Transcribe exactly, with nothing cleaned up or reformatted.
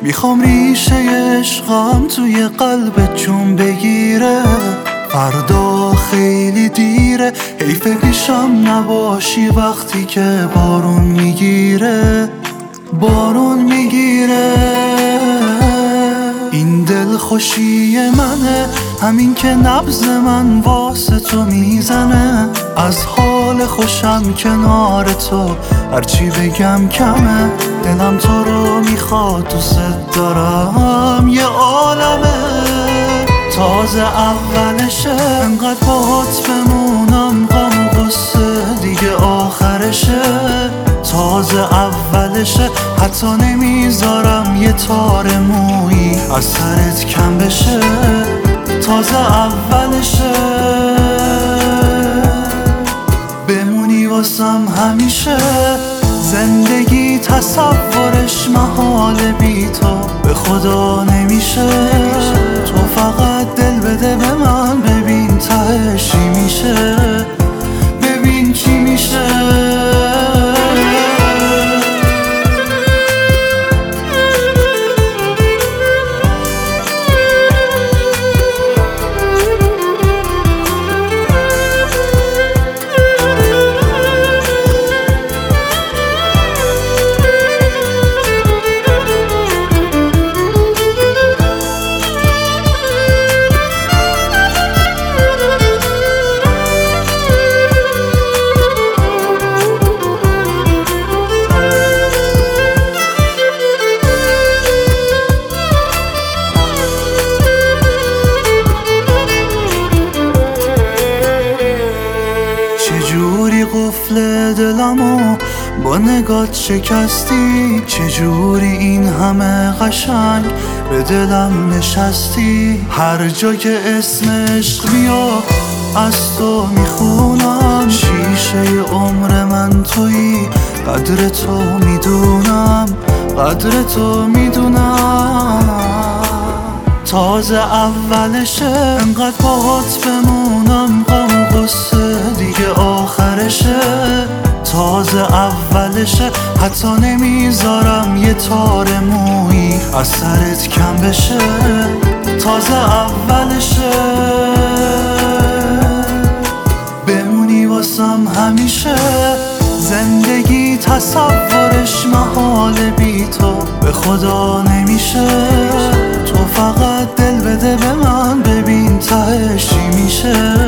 میخوام ریشه عشقم توی قلبت جون بگیره. فردا خیلی دیره، حیف پیشم نباشی وقتی که بارون میگیره، بارون میگیره. این دل خوشی منه، همین که نبض من واسه تو میزنه. از حال خوشم کنار تو، هرچی بگم کمه. دلم تو رو میخواد، دوست دارم، یه عالمه. تازه اولشه، انقدر باهات بمونم غم و غصه دیگه آخرشه. تازه اولشه، حتی نمیذارم یه تار مویی از سرت کم بشه. تازه اولشه، بمونی واسم همیشه. زندگی تصورش محال بی تو به خدا نمیشه. تو فقط دل بده به من، ببین تهش چی میشه، ببین چی میشه. چجوری قفل دلمو با نگات شکستی، چجوری این همه قشنگ به دلم نشستی. هر جا که اسم عشق بیاد از تو میخونم. شیشه عمر من تویی، قدر تو میدونم، قدر تو میدونم. تازه اولشه، انقدر باهات بمونم غم و غصه دیگه آخرشه. تازه اولشه، حتی نمیذارم یه تار مویی از سرت کم بشه. تازه اولشه، بمونی واسم همیشه. زندگی تصورش محال بی تو به خدا نمیشه. تو فقط دل بده به من، ببین تهش چی میشه.